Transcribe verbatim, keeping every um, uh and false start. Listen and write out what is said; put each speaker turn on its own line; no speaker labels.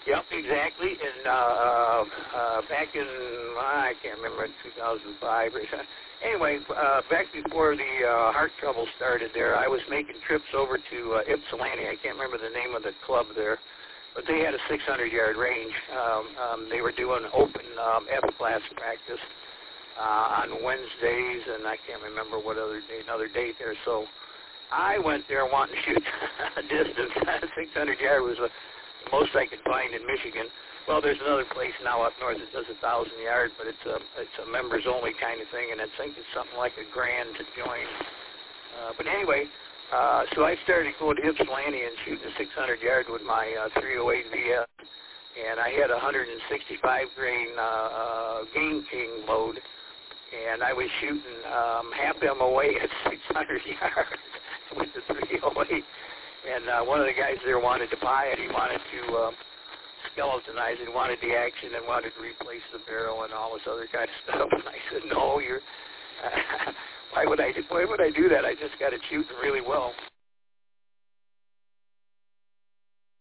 Yep, exactly. And uh, uh, back in, uh, I can't remember, two thousand five or something. Anyway, uh, back before the uh, heart trouble started there, I was making trips over to uh, Ypsilanti. I can't remember the name of the club there, but they had a six hundred yard range. Um, um, they were doing open um, F-class practice uh, on Wednesdays, and I can't remember what other day, another date there. So I went there wanting to shoot a distance. six hundred yard was a the most I could find in Michigan. Well, there's another place now up north that does a thousand yard, but it's a it's a members only kind of thing, and I think it's something like a grand to join. Uh, but anyway, uh, so I started going to Ypsilanti and shooting a six hundred yard with my uh, three oh eight V S, and I had a one sixty-five grain uh, uh, Game King load, and I was shooting um, half M O A at six hundred yards with the three oh eight. And uh, one of the guys there wanted to buy it. He wanted to um, skeletonize it. He wanted the action and wanted to replace the barrel and all this other kind of stuff. And I said, no, you're. Uh, why would I? Do, why would I do that? I just got it shooting really well.